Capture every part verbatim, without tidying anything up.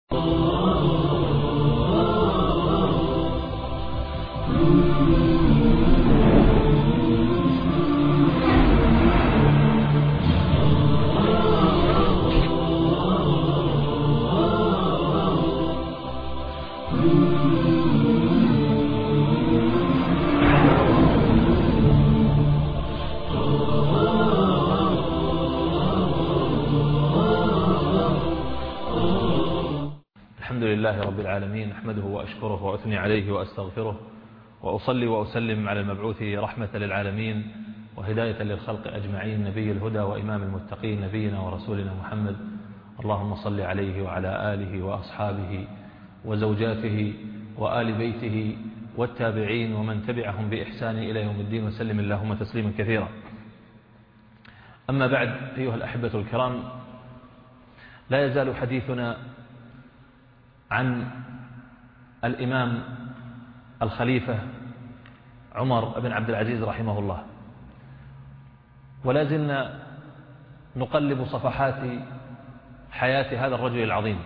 الحمد لله رب العالمين، أحمده وأشكره وأثني عليه وأستغفره، وأصلي وأسلم على المبعوث رحمة للعالمين وهداية للخلق أجمعين، نبي الهدى وإمام المتقين، نبينا ورسولنا محمد. اللهم صل عليه وعلى آله وأصحابه وزوجاته وآل بيته والتابعين ومن تبعهم بإحسان إلى يوم الدين، وسلم اللهم تسليما كثيرا. أما بعد، أيها الأحبة الكرام، لا يزال حديثنا عن الإمام الخليفة عمر بن عبد العزيز رحمه الله، ولا زلنا نقلب صفحات حياة هذا الرجل العظيم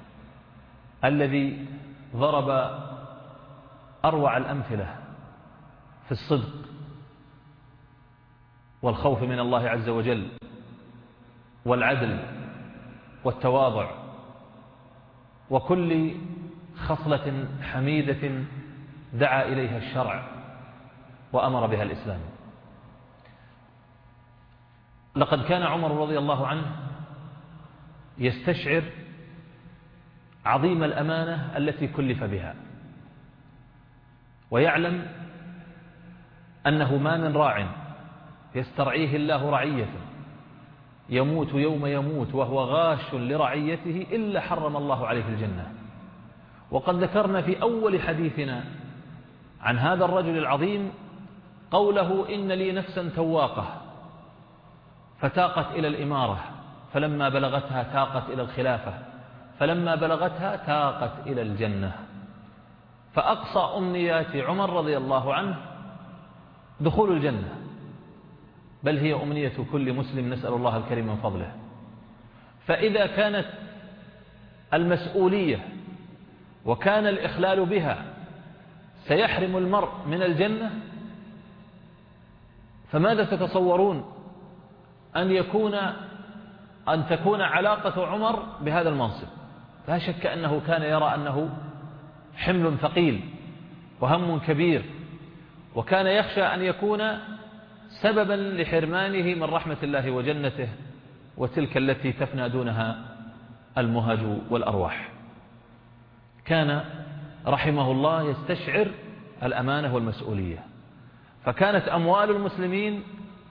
الذي ضرب أروع الأمثلة في الصدق والخوف من الله عز وجل والعدل والتواضع وكل خصلة حميدة دعا إليها الشرع وأمر بها الإسلام. لقد كان عمر رضي الله عنه يستشعر عظيم الأمانة التي كلف بها، ويعلم أنه ما من راع يسترعيه الله رعية يموت يوم يموت وهو غاش لرعيته إلا حرم الله عليه الجنة. وقد ذكرنا في أول حديثنا عن هذا الرجل العظيم قوله: إن لي نفسا تواقة فتاقت إلى الإمارة، فلما بلغتها تاقت إلى الخلافة، فلما بلغتها تاقت إلى الجنة. فأقصى أمنيات عمر رضي الله عنه دخول الجنة، بل هي أمنية كل مسلم، نسأل الله الكريم من فضله. فإذا كانت المسؤولية وكان الإخلال بها سيحرم المرء من الجنة، فماذا تتصورون أن يكون أن تكون علاقة عمر بهذا المنصب؟ لا شك أنه كان يرى أنه حمل ثقيل وهم كبير، وكان يخشى أن يكون سببا لحرمانه من رحمة الله وجنته، وتلك التي تفنى دونها المهج والأرواح. كان رحمه الله يستشعر الأمانة والمسؤولية، فكانت أموال المسلمين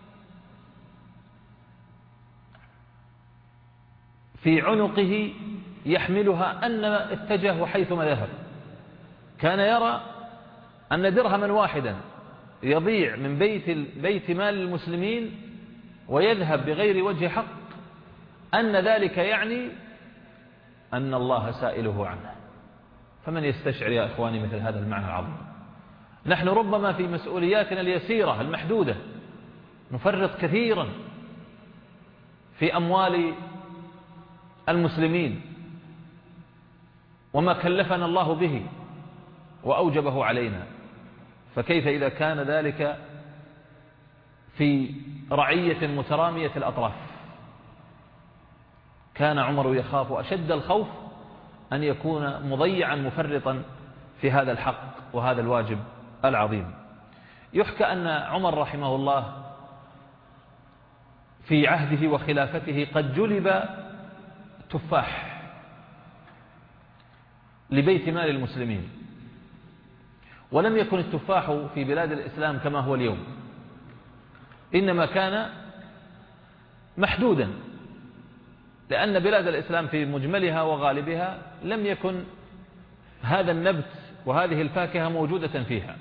في عنقه يحملها أن اتجه حيثما ذهب. كان يرى أن درهما واحدا يضيع من بيت, بيت مال المسلمين ويذهب بغير وجه حق، أن ذلك يعني أن الله سائله عنه. فمن يستشعر يا إخواني مثل هذا المعنى العظيم؟ نحن ربما في مسؤولياتنا اليسيرة المحدودة نفرط كثيرا في أموال المسلمين وما كلفنا الله به وأوجبه علينا، فكيف إذا كان ذلك في رعية مترامية الأطراف؟ كان عمر يخاف أشد الخوف أن يكون مضيعا مفرطا في هذا الحق وهذا الواجب العظيم. يحكى أن عمر رحمه الله في عهده وخلافته قد جلب تفاح لبيت مال المسلمين، ولم يكن التفاح في بلاد الإسلام كما هو اليوم، إنما كان محدودا، لأن بلاد الإسلام في مجملها وغالبها لم يكن هذا النبت وهذه الفاكهة موجودة فيها،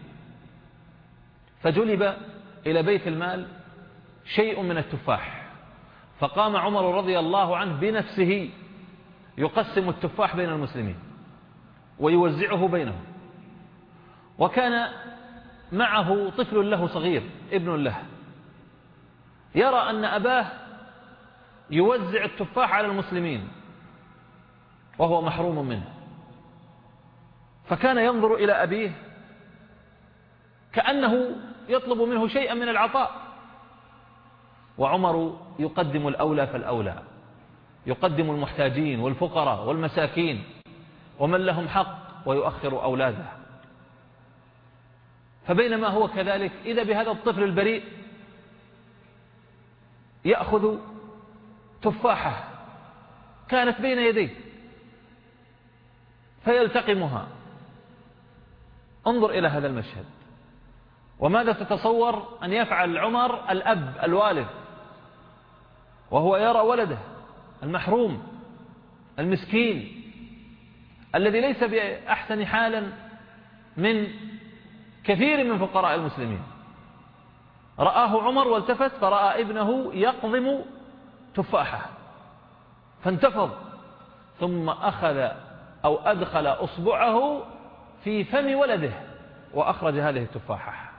فجلب إلى بيت المال شيء من التفاح، فقام عمر رضي الله عنه بنفسه يقسم التفاح بين المسلمين ويوزعه بينهم. وكان معه طفل له صغير ابن له، يرى أن أباه يوزع التفاح على المسلمين وهو محروم منه، فكان ينظر إلى أبيه كأنه يطلب منه شيئا من العطاء، وعمر يقدم الأولى فالأولى، يقدم المحتاجين والفقراء والمساكين ومن لهم حق ويؤخر أولاده. فبينما هو كذلك إذا بهذا الطفل البريء يأخذ تفاحة كانت بين يديه فيلتقمها. انظر إلى هذا المشهد، وماذا تتصور أن يفعل عمر الأب الوالد وهو يرى ولده المحروم المسكين الذي ليس بأحسن حالا من كثير من فقراء المسلمين؟ رآه عمر والتفت فرأى ابنه يقضم تفاحة فانتفض، ثم أخذ أو أدخل أصبعه في فم ولده وأخرج هذه التفاحة،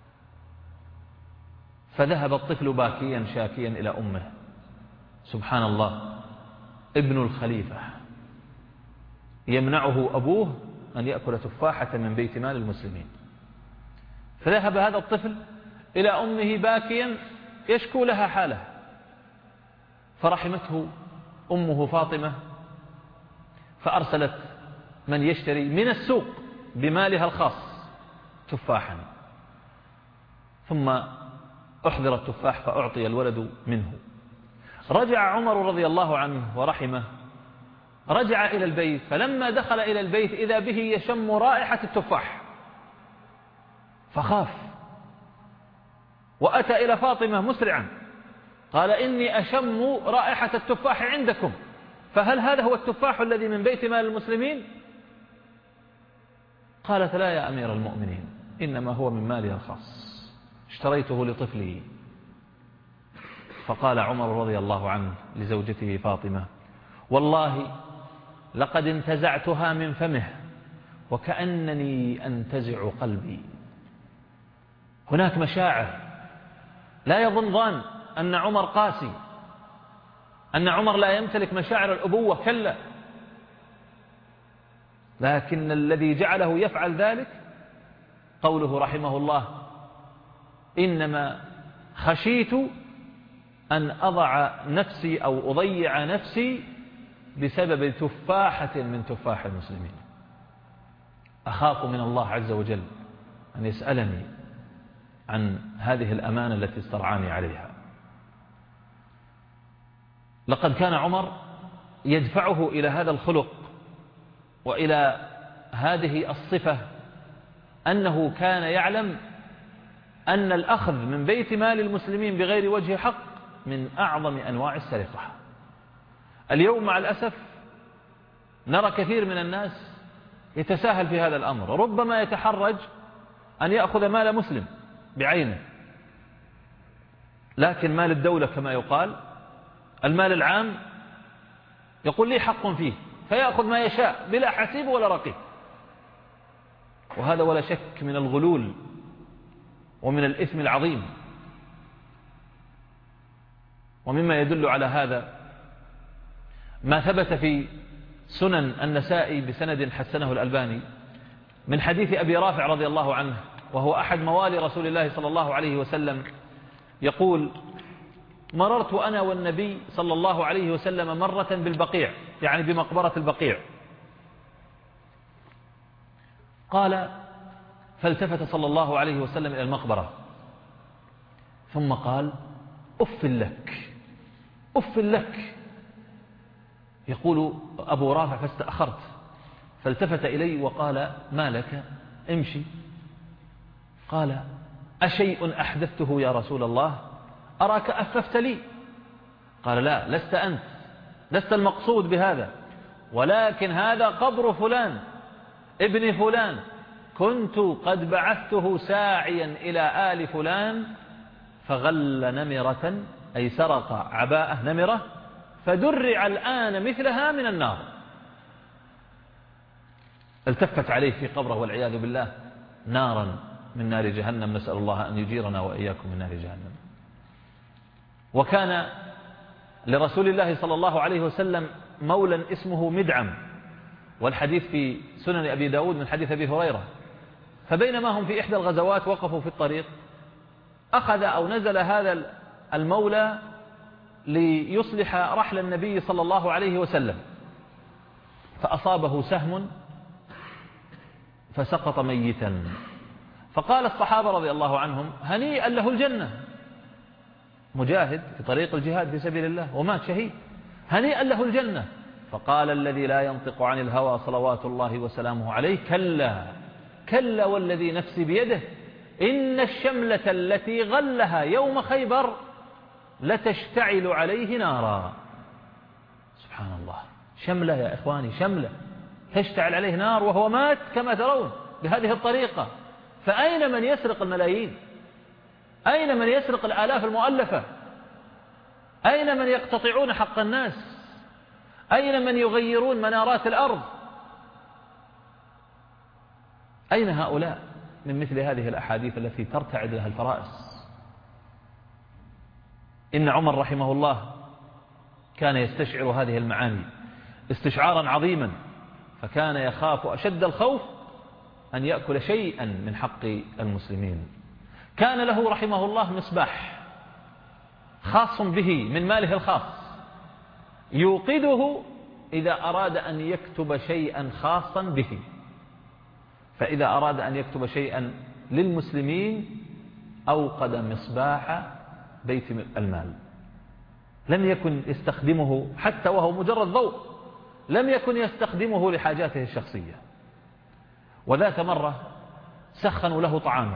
فذهب الطفل باكيا شاكيا إلى أمه. سبحان الله، ابن الخليفة يمنعه أبوه أن يأكل تفاحة من بيت مال المسلمين. فذهب هذا الطفل إلى أمه باكيا يشكو لها حاله، فرحمته أمه فاطمة فأرسلت من يشتري من السوق بمالها الخاص تفاحا، ثم أحضر التفاح فأعطي الولد منه. رجع عمر رضي الله عنه ورحمه، رجع إلى البيت، فلما دخل إلى البيت إذا به يشم رائحة التفاح فخاف وأتى إلى فاطمة مسرعا قال: إني أشم رائحة التفاح عندكم، فهل هذا هو التفاح الذي من بيت مال المسلمين؟ قالت: لا يا أمير المؤمنين، إنما هو من مالي الخاص، اشتريته لطفلي. فقال عمر رضي الله عنه لزوجته فاطمة: والله لقد انتزعتها من فمه وكأنني أنتزع قلبي. هناك مشاعر، لا يظن ظان أن عمر قاسي، أن عمر لا يمتلك مشاعر الأبوة، كلا، لكن الذي جعله يفعل ذلك قوله رحمه الله: إنما خشيت أن أضع نفسي أو أضيع نفسي بسبب تفاحة من تفاح المسلمين. أخاف من الله عز وجل أن يسألني عن هذه الأمانة التي استرعاني عليها. لقد كان عمر يدفعه إلى هذا الخلق وإلى هذه الصفة أنه كان يعلم أن الأخذ من بيت مال المسلمين بغير وجه حق من أعظم أنواع السرقة. اليوم مع الأسف نرى كثير من الناس يتساهل في هذا الأمر، ربما يتحرج أن يأخذ مال مسلم بعينه، لكن مال الدولة كما يقال، المال العام، يقول لي حق فيه، فيأخذ ما يشاء بلا حسيب ولا رقيب. وهذا ولا شك من الغلول ومن الإثم العظيم. ومما يدل على هذا ما ثبت في سنن النسائي بسند حسنه الألباني من حديث أبي رافع رضي الله عنه، وهو أحد موالي رسول الله صلى الله عليه وسلم، يقول: مررت أنا والنبي صلى الله عليه وسلم مرة بالبقيع، يعني بمقبرة البقيع. قال: فالتفت صلى الله عليه وسلم إلى المقبرة ثم قال: أف لك أف لك. يقول أبو رافع: فاستأخرت، فالتفت إلي وقال: ما لك؟ امشي. قال: أشيء أحدثته يا رسول الله؟ أراك أففت لي. قال: لا، لست أنت، لست المقصود بهذا، ولكن هذا قبر فلان ابن فلان، كنت قد بعثته ساعيا إلى آل فلان فغل نمرة، أي سرق عباءة نمرة، فدرع الآن مثلها من النار. التفت عليه في قبره والعياذ بالله نارا من نار جهنم، نسأل الله أن يجيرنا وإياكم من نار جهنم. وكان لرسول الله صلى الله عليه وسلم مولا اسمه مدعم والحديث في سنن أبي داود من حديث أبي هريرة. فبينما هم في إحدى الغزوات وقفوا في الطريق، أخذ أو نزل هذا المولى ليصلح رحل النبي صلى الله عليه وسلم، فأصابه سهم فسقط ميتا. فقال الصحابة رضي الله عنهم: هنيئا له الجنة، مجاهد في طريق الجهاد في سبيل الله ومات شهيد، هنيئا له الجنة. فقال الذي لا ينطق عن الهوى صلوات الله وسلامه عليه: كلا كلا والذي نفسي بيده إن الشملة التي غلها يوم خيبر لتشتعل عليه نارا. سبحان الله، شملة يا إخواني، شملة تشتعل عليه نار وهو مات كما ترون بهذه الطريقة. فأين من يسرق الملايين؟ أين من يسرق الآلاف المؤلفة؟ أين من يقتطعون حق الناس؟ أين من يغيرون منارات الأرض؟ أين هؤلاء من مثل هذه الأحاديث التي ترتعد لها الفرائس؟ إن عمر رحمه الله كان يستشعر هذه المعاني استشعارا عظيما، فكان يخاف أشد الخوف أن يأكل شيئا من حق المسلمين. كان له رحمه الله مصباح خاص به من ماله الخاص يوقده إذا أراد أن يكتب شيئا خاصا به. فإذا أراد أن يكتب شيئا للمسلمين أوقد مصباح بيت المال، لم يكن يستخدمه حتى وهو مجرد ضوء، لم يكن يستخدمه لحاجاته الشخصية. وذات مرة سخنوا له طعاما،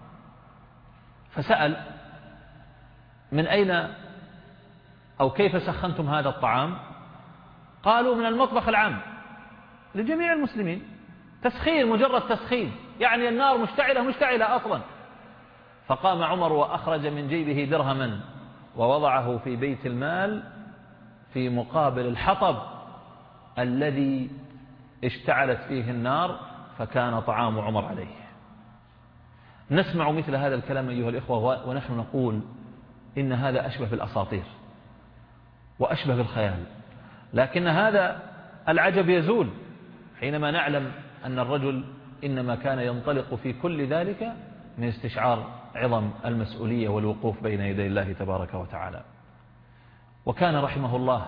فسأل: من أين أو كيف سخنتم هذا الطعام؟ قالوا: من المطبخ العام لجميع المسلمين، تسخين، مجرد تسخين، يعني النار مشتعلة مشتعلة أصلا. فقام عمر وأخرج من جيبه درهما ووضعه في بيت المال في مقابل الحطب الذي اشتعلت فيه النار، فكان طعام عمر عليه. نسمع مثل هذا الكلام أيها الإخوة ونحن نقول إن هذا أشبه بالأساطير وأشبه بالخيال، لكن هذا العجب يزول حينما نعلم أن الرجل إنما كان ينطلق في كل ذلك من استشعار عظم المسؤولية والوقوف بين يدي الله تبارك وتعالى. وكان رحمه الله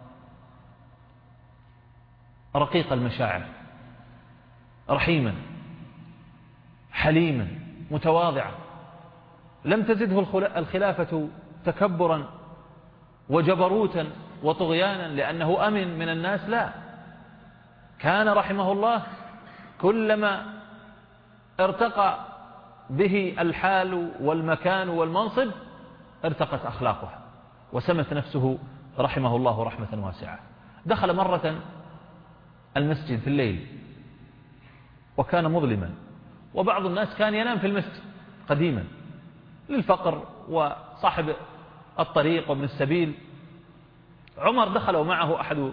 رقيق المشاعر، رحيما حليما متواضعا، لم تزده الخلافة تكبرا وجبروتا وطغيانا لأنه أمن من الناس، لا، كان رحمه الله كلما ارتقى به الحال والمكان والمنصب ارتقت أخلاقه وسمت نفسه رحمه الله رحمة واسعة. دخل مرة المسجد في الليل وكان مظلما، وبعض الناس كان ينام في المسجد قديما للفقر وصاحب الطريق وابن السبيل. عمر دخل ومعه أحد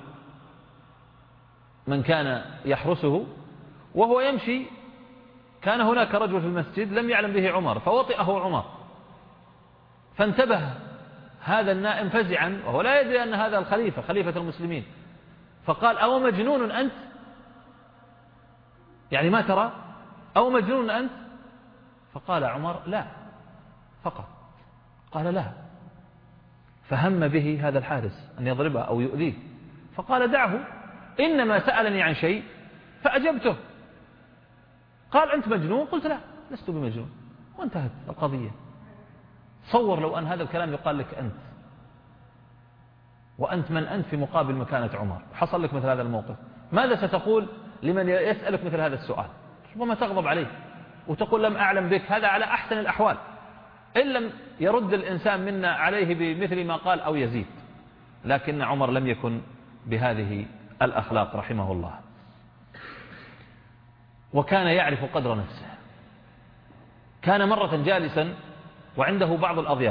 من كان يحرسه، وهو يمشي كان هناك رجل في المسجد لم يعلم به عمر فوطئه عمر، فانتبه هذا النائم فزعا وهو لا يدري أن هذا الخليفة خليفة المسلمين، فقال: أو مجنون أنت؟ يعني ما ترى؟ أو مجنون أنت؟ فقال عمر: لا فقط. قال: لا. فهم به هذا الحارس أن يضربه أو يؤذيه، فقال: دعه، إنما سألني عن شيء فأجبته. قال: أنت مجنون؟ قلت: لا لست بمجنون، وانتهت القضية. تصور لو أن هذا الكلام يقال لك أنت، وأنت من أنت في مقابل مكانة عمر، حصل لك مثل هذا الموقف، ماذا ستقول لمن يسألك مثل هذا السؤال؟ ربما تغضب عليه وتقول: لم أعلم بك. هذا على أحسن الأحوال، إن لم يرد الإنسان منا عليه بمثل ما قال أو يزيد. لكن عمر لم يكن بهذه الأخلاق رحمه الله، وكان يعرف قدر نفسه. كان مرة جالسا وعنده بعض الأضياف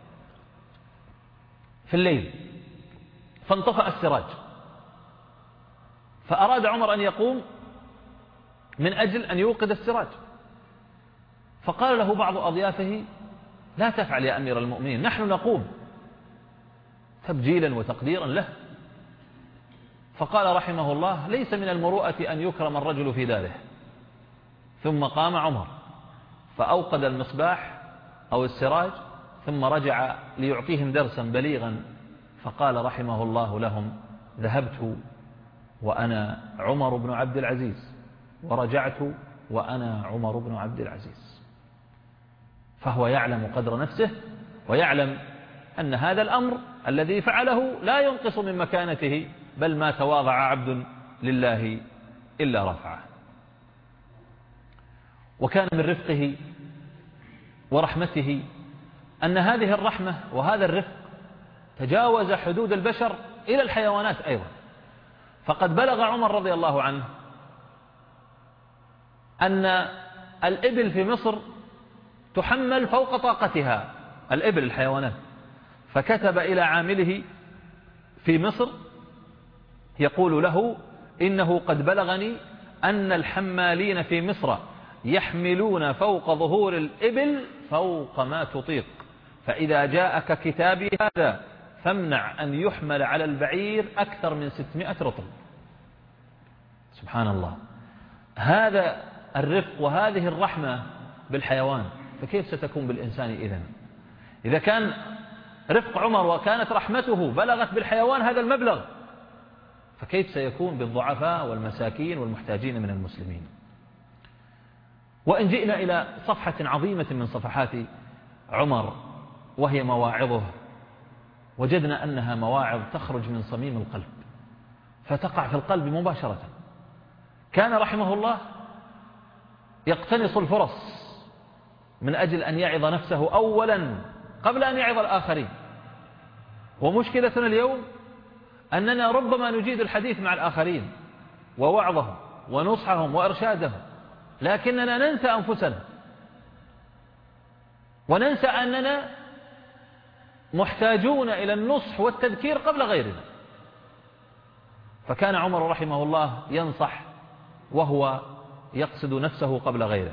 في الليل، فانطفأ السراج، فأراد عمر أن يقوم من أجل أن يوقد السراج، فقال له بعض أضيافه: لا تفعل يا أمير المؤمنين، نحن نقوم، تبجيلا وتقديرا له. فقال رحمه الله: ليس من المروءة أن يكرم الرجل في داره. ثم قام عمر فأوقد المصباح أو السراج، ثم رجع ليعطيهم درسا بليغا، فقال رحمه الله لهم: ذهبت وأنا عمر بن عبد العزيز، ورجعت وأنا عمر بن عبد العزيز. فهو يعلم قدر نفسه، ويعلم أن هذا الأمر الذي فعله لا ينقص من مكانته، بل ما تواضع عبد لله إلا رفعه. وكان من رفقه ورحمته أن هذه الرحمة وهذا الرفق تجاوز حدود البشر إلى الحيوانات أيضا. فقد بلغ عمر رضي الله عنه أن الإبل في مصر تحمل فوق طاقتها، الإبل الحيوانات، فكتب إلى عامله في مصر يقول له: إنه قد بلغني أن الحمالين في مصر يحملون فوق ظهور الإبل فوق ما تطيق، فإذا جاءك كتابي هذا فامنع أن يحمل على البعير أكثر من ستمائة رطل. سبحان الله، هذا الرفق وهذه الرحمة بالحيوان، فكيف ستكون بالإنسان إذن؟ إذا كان رفق عمر وكانت رحمته بلغت بالحيوان هذا المبلغ، فكيف سيكون بالضعفاء والمساكين والمحتاجين من المسلمين؟ وإن جئنا إلى صفحة عظيمة من صفحات عمر وهي مواعظه، وجدنا أنها مواعظ تخرج من صميم القلب فتقع في القلب مباشرة. كان رحمه الله يقتنص الفرص من أجل أن يعظ نفسه أولا قبل أن يعظ الآخرين. ومشكلتنا اليوم أننا ربما نجيد الحديث مع الآخرين ووعظهم ونصحهم وإرشادهم، لكننا ننسى أنفسنا، وننسى أننا محتاجون إلى النصح والتذكير قبل غيرنا. فكان عمر رحمه الله ينصح وهو يقصد نفسه قبل غيره.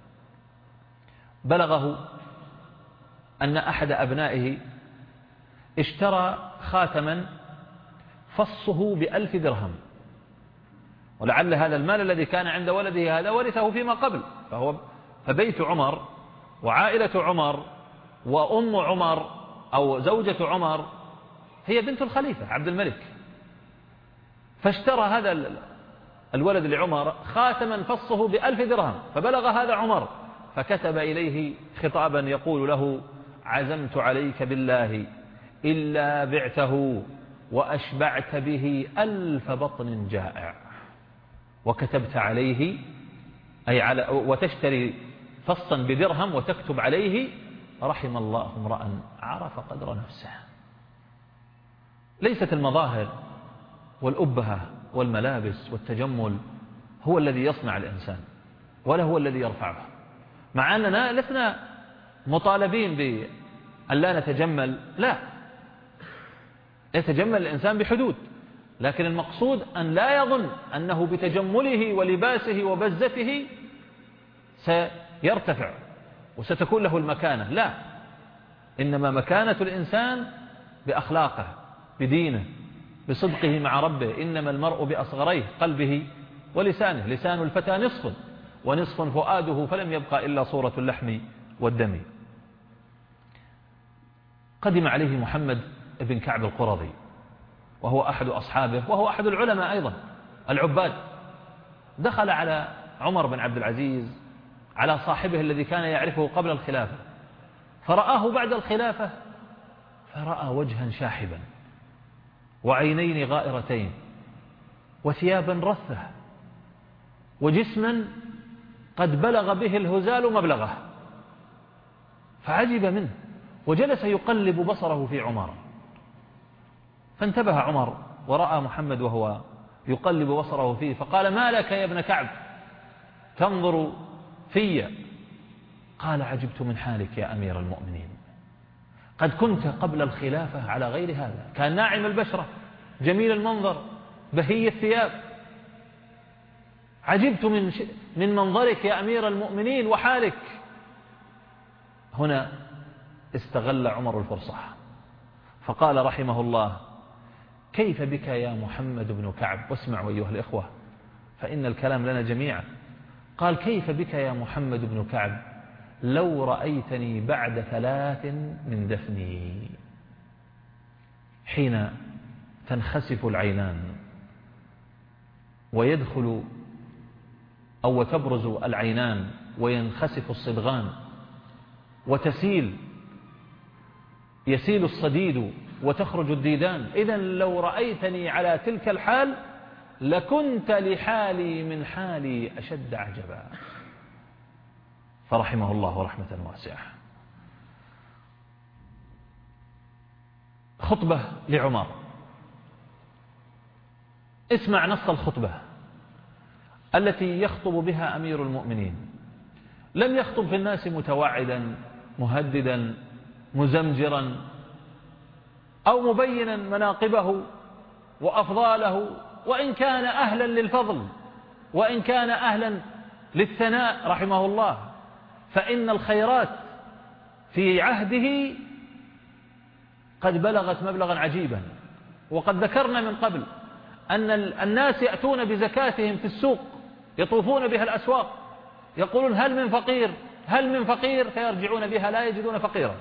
بلغه أن أحد أبنائه اشترى خاتما فصه بألف درهم، ولعل هذا المال الذي كان عند ولده هذا ورثه فيما قبل. فهو فبيت عمر وعائلة عمر وأم عمر أو زوجة عمر هي بنت الخليفة عبد الملك. فاشترى هذا الولد لعمر خاتما فصه بألف درهم، فبلغ هذا عمر فكتب إليه خطابا يقول له: عزمت عليك بالله إلا بعته وأشبعت به ألف بطن جائع. وكتبت عليه أي على وتشتري فصا بدرهم وتكتب عليه: رحم الله امرأ عرف قدر نفسه. ليست المظاهر والأبهة والملابس والتجمل هو الذي يصنع الإنسان، ولا هو الذي يرفعه، مع أننا لسنا مطالبين بأن لا نتجمل، لا، يتجمل الإنسان بحدود، لكن المقصود أن لا يظن أنه بتجمله ولباسه وبزته سيرتفع وستكون له المكانة، لا، إنما مكانة الإنسان بأخلاقه، بدينه، بصدقه مع ربه. إنما المرء بأصغريه قلبه ولسانه، لسان الفتى نصف ونصف فؤاده فلم يبقى إلا صورة اللحم والدم. قدم عليه محمد بن كعب القرظي وهو أحد أصحابه وهو أحد العلماء أيضا العباد. دخل على عمر بن عبد العزيز على صاحبه الذي كان يعرفه قبل الخلافة، فرآه بعد الخلافة فرأى وجها شاحبا وعينين غائرتين وثيابا رثة وجسما قد بلغ به الهزال مبلغه، فعجب منه وجلس يقلب بصره في عمر. فانتبه عمر ورأى محمد وهو يقلب بصره فيه، فقال: ما لك يا ابن كعب تنظر في؟ قال: عجبت من حالك يا أمير المؤمنين، قد كنت قبل الخلافة على غير هذا، كان ناعم البشرة جميل المنظر بهي الثياب، عجبت من من منظرك يا أمير المؤمنين وحالك. هنا استغل عمر الفرصة فقال رحمه الله: كيف بك يا محمد بن كعب؟ واسمعوا أيها الإخوة فإن الكلام لنا جميعا. قال كيف بك يا محمد بن كعب لو رأيتني بعد ثلاث من دفني، حين تنخسف العينان ويدخل أو تبرز العينان وينخسف الصدغان وتسيل يسيل الصديد وتخرج الديدان، إذن لو رأيتني على تلك الحال لكنت لحالي من حالي أشد عجبا. فرحمه الله رحمة واسعة. خطبة لعمر، اسمع نص الخطبة التي يخطب بها أمير المؤمنين. لم يخطب في الناس متوعدا مهددا مزمجرا أو مبينا مناقبه وأفضاله، وإن كان أهلا للفضل وإن كان أهلا للثناء رحمه الله، فإن الخيرات في عهده قد بلغت مبلغا عجيبا. وقد ذكرنا من قبل أن الناس يأتون بزكاتهم في السوق، يطوفون بها الأسواق، يقولون هل من فقير هل من فقير، فيرجعون بها لا يجدون فقيرا.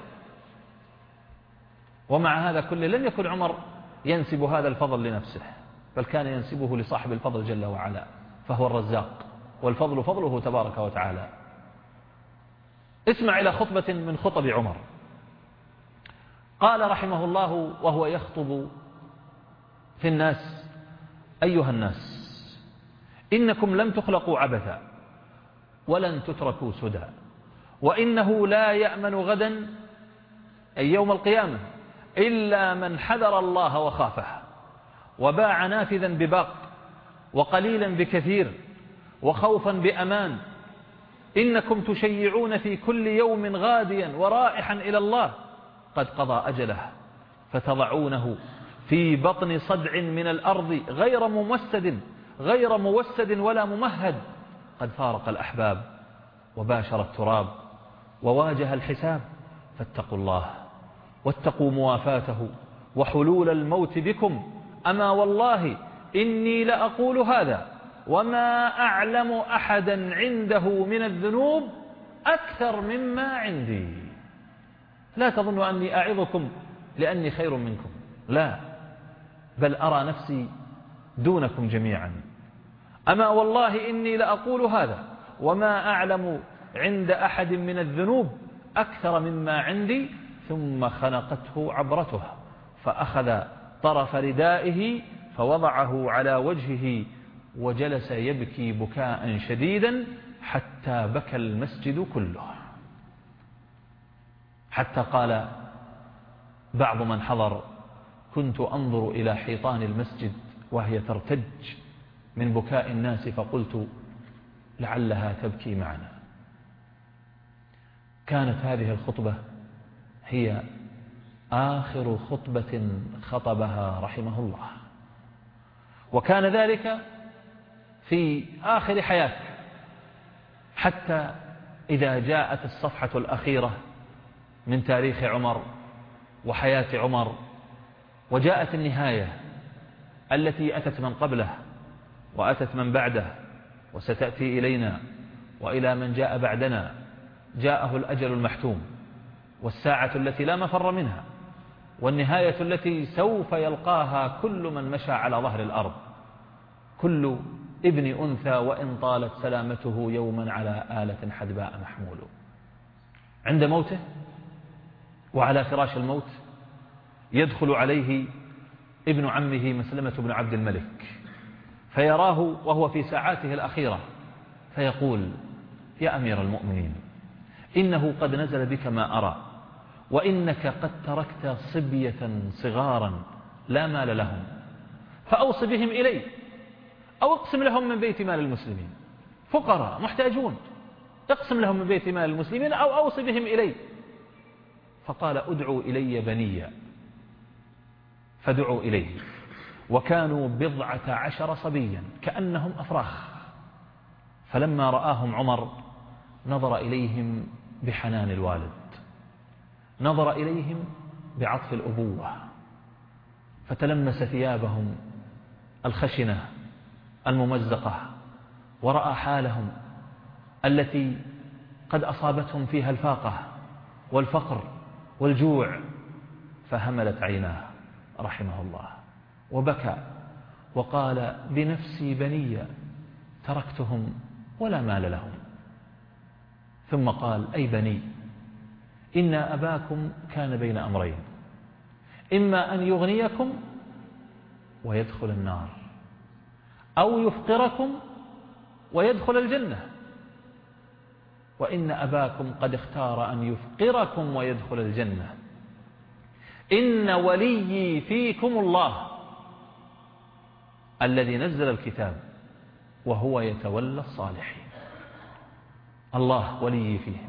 ومع هذا كله لم يكن عمر ينسب هذا الفضل لنفسه، بل كان ينسبه لصاحب الفضل جل وعلا، فهو الرزاق والفضل فضله تبارك وتعالى. اسمع إلى خطبة من خطب عمر. قال رحمه الله وهو يخطب في الناس: أيها الناس، إنكم لم تخلقوا عبثا ولن تتركوا سدى، وإنه لا يأمن غدا أي يوم القيامة إلا من حذر الله وخافه، وباع نافذا بباق وقليلا بكثير وخوفا بأمان. إنكم تشيعون في كل يوم غاديا ورائحا إلى الله قد قضى أجله، فتضعونه في بطن صدع من الأرض غير ممسد غير موسد ولا ممهد، قد فارق الأحباب وباشر التراب وواجه الحساب. فاتقوا الله واتقوا موافاته وحلول الموت بكم. أما والله إني لأقول هذا وما أعلم أحدا عنده من الذنوب أكثر مما عندي. لا تظنوا أني أعظكم لأني خير منكم، لا، بل أرى نفسي دونكم جميعا. أما والله إني لأقول هذا وما أعلم عند أحد من الذنوب أكثر مما عندي. ثم خنقته عبرته، فأخذ طرف ردائه فوضعه على وجهه وجلس يبكي بكاء شديدا حتى بكى المسجد كله، حتى قال بعض من حضر: كنت أنظر إلى حيطان المسجد وهي ترتج من بكاء الناس، فقلت لعلها تبكي معنا. كانت هذه الخطبة هي آخر خطبة خطبها رحمه الله، وكان ذلك في آخر حياته، حتى إذا جاءت الصفحة الأخيرة من تاريخ عمر وحياة عمر وجاءت النهاية التي أتت من قبله وأتت من بعده وستأتي إلينا وإلى من جاء بعدنا، جاءه الأجل المحتوم والساعة التي لا مفر منها، والنهاية التي سوف يلقاها كل من مشى على ظهر الأرض. كل ابن أنثى وإن طالت سلامته يوما على آلة حدباء محمول. عند موته وعلى فراش الموت يدخل عليه ابن عمه مسلمة بن عبد الملك فيراه وهو في ساعاته الأخيرة، فيقول: يا أمير المؤمنين، إنه قد نزل بك ما أرى، وإنك قد تركت صبية صغارا لا مال لهم، فأوص بهم إلي أو اقسم لهم من بيت مال المسلمين، فقراء محتاجون، اقسم لهم من بيت مال المسلمين أو أوص بهم إلي. فقال: أدعوا إلي بنيا. فدعوا إليه، وكانوا بضعة عشر صبيا كأنهم أفراخ. فلما رآهم عمر نظر إليهم بحنان الوالد، نظر إليهم بعطف الأبوة، فتلمس ثيابهم الخشنة الممزقة ورأى حالهم التي قد أصابتهم فيها الفاقة والفقر والجوع، فهملت عيناه رحمه الله وبكى وقال: بنفسي بني تركتهم ولا مال لهم. ثم قال: أي بني، إن أباكم كان بين أمرين، إما أن يغنيكم ويدخل النار، أو يفقركم ويدخل الجنة، وإن أباكم قد اختار أن يفقركم ويدخل الجنة. إن وليي فيكم الله الذي نزل الكتاب وهو يتولى الصالحين. الله وليي فيهم،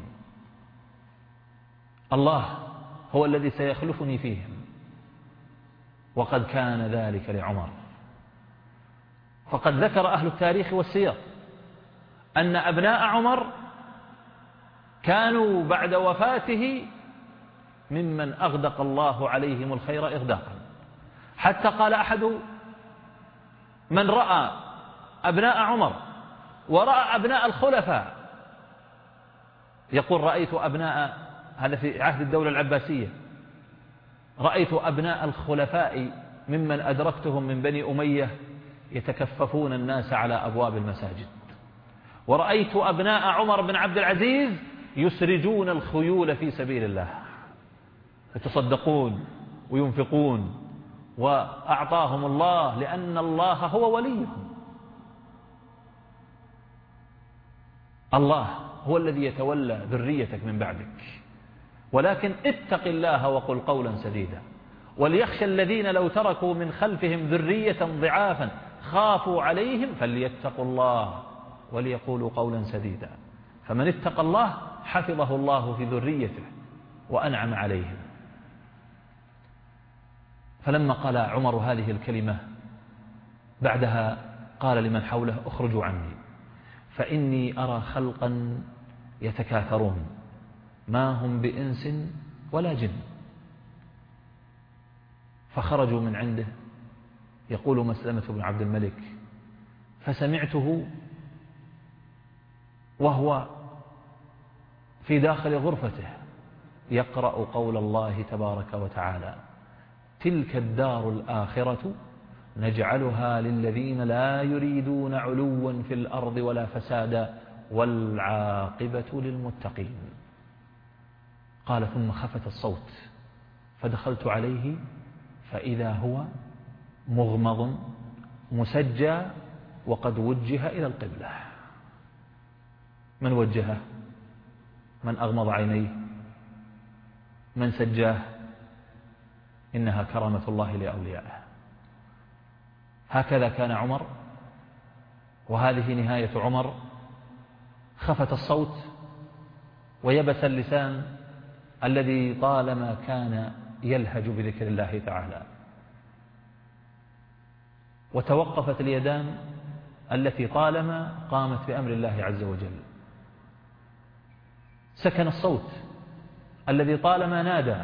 الله هو الذي سيخلفني فيهم، وقد كان ذلك لعمر. فقد ذكر أهل التاريخ والسير أن أبناء عمر كانوا بعد وفاته ممن أغدق الله عليهم الخير إغداقا، حتى قال أحد من رأى أبناء عمر ورأى أبناء الخلفاء يقول: رأيت أبناء، هذا في عهد الدولة العباسية، رأيت أبناء الخلفاء ممن أدركتهم من بني أمية يتكففون الناس على أبواب المساجد، ورأيت أبناء عمر بن عبد العزيز يسرجون الخيول في سبيل الله، يتصدقون وينفقون، وأعطاهم الله لأن الله هو وليهم. الله هو الذي يتولى ذريتك من بعدك، ولكن اتق الله وقل قولا سديدا، وليخشى الذين لو تركوا من خلفهم ذرية ضعافا خافوا عليهم فليتقوا الله وليقولوا قولا سديدا. فمن اتقى الله حفظه الله في ذريته وأنعم عليهم. فلما قال عمر هذه الكلمة بعدها قال لمن حوله: اخرجوا عني فإني أرى خلقا يتكاثرون ما هم بإنس ولا جن. فخرجوا من عنده. يقول مسلمة بن عبد الملك: فسمعته وهو في داخل غرفته يقرأ قول الله تبارك وتعالى: تلك الدار الآخرة نجعلها للذين لا يريدون علوا في الأرض ولا فسادا والعاقبة للمتقين. قال: ثم خفت الصوت فدخلت عليه فإذا هو مغمض مسجى وقد وجه إلى القبلة. من وجهه؟ من أغمض عينيه؟ من سجاه؟ إنها كرامة الله لأوليائه. هكذا كان عمر، وهذه نهاية عمر. خفت الصوت ويبس اللسان الذي طالما كان يلهج بذكر الله تعالى، وتوقفت اليدان التي طالما قامت بأمر الله عز وجل. سكن الصوت الذي طالما نادى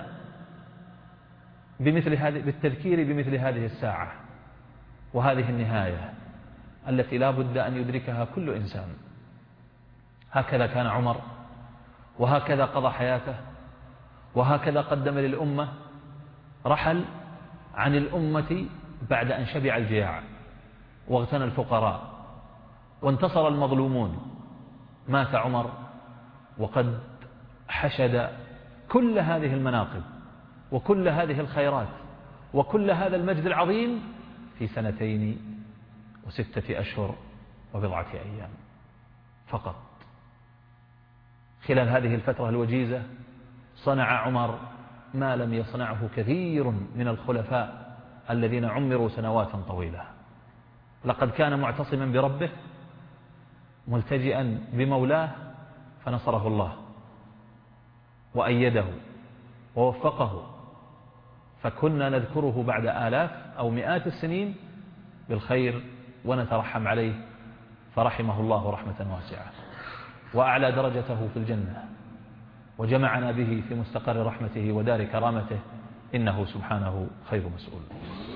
بمثل هذه بالتذكير بمثل هذه الساعة وهذه النهاية التي لا بد أن يدركها كل إنسان. هكذا كان عمر، وهكذا قضى حياته، وهكذا قدم للأمة. رحل عن الأمة بعد أن شبع الجياع واغتنى الفقراء وانتصر المظلومون. مات عمر وقد حشد كل هذه المناقب وكل هذه الخيرات وكل هذا المجد العظيم في سنتين وستة أشهر وبضعة أيام فقط. خلال هذه الفترة الوجيزة صنع عمر ما لم يصنعه كثير من الخلفاء الذين عمروا سنوات طويلة. لقد كان معتصما بربه ملتجئا بمولاه فنصره الله وأيده ووفقه، فكنا نذكره بعد آلاف أو مئات السنين بالخير ونترحم عليه، فرحمه الله رحمة واسعة وأعلى درجته في الجنة وجمعنا به في مستقر رحمته ودار كرامته، إنه سبحانه خير مسؤول.